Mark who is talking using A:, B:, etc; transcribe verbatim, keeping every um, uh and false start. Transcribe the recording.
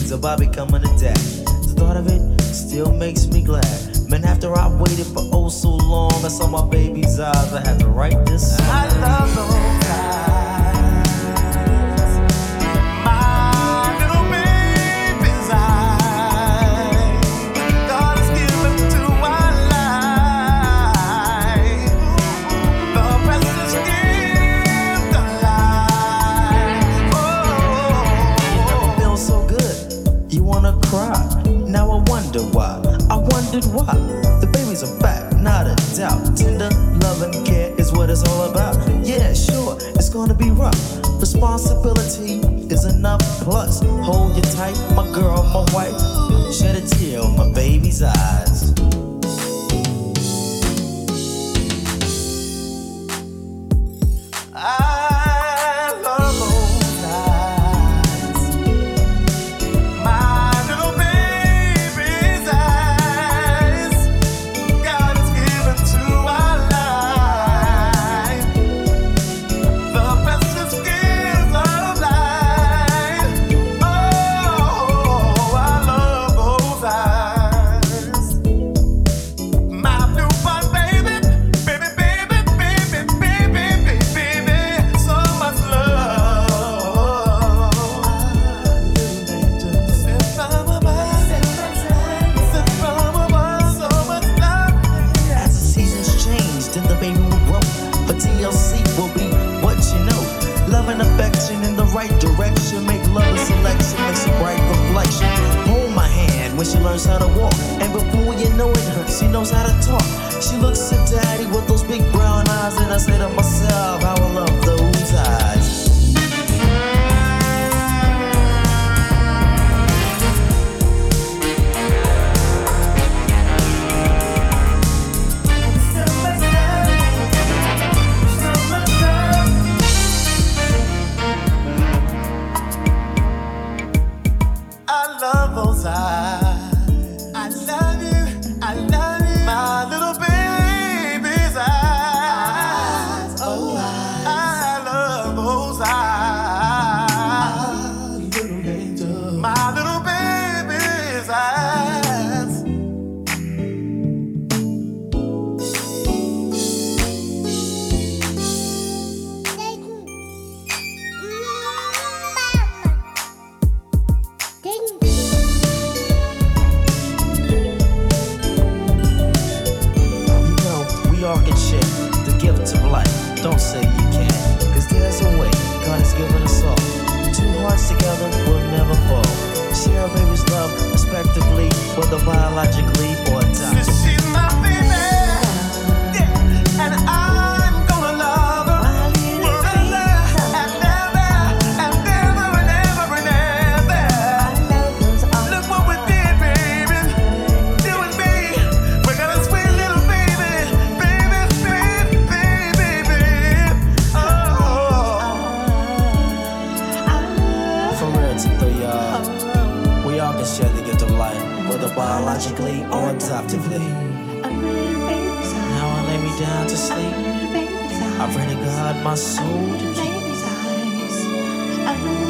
A: babies about becoming a dad. The thought of it still makes me glad. Man, after I waited for oh so long, I saw my baby's eyes. I had to write this song. I love those eyes. Why? I wondered why. The baby's a fact, not a doubt. Tender love and care is what it's all about. Yeah, sure, it's gonna be rough. Responsibility is enough. Plus, hold you tight, my girl, my wife. Shed a tear on my baby's eyes.
B: My soul to keep.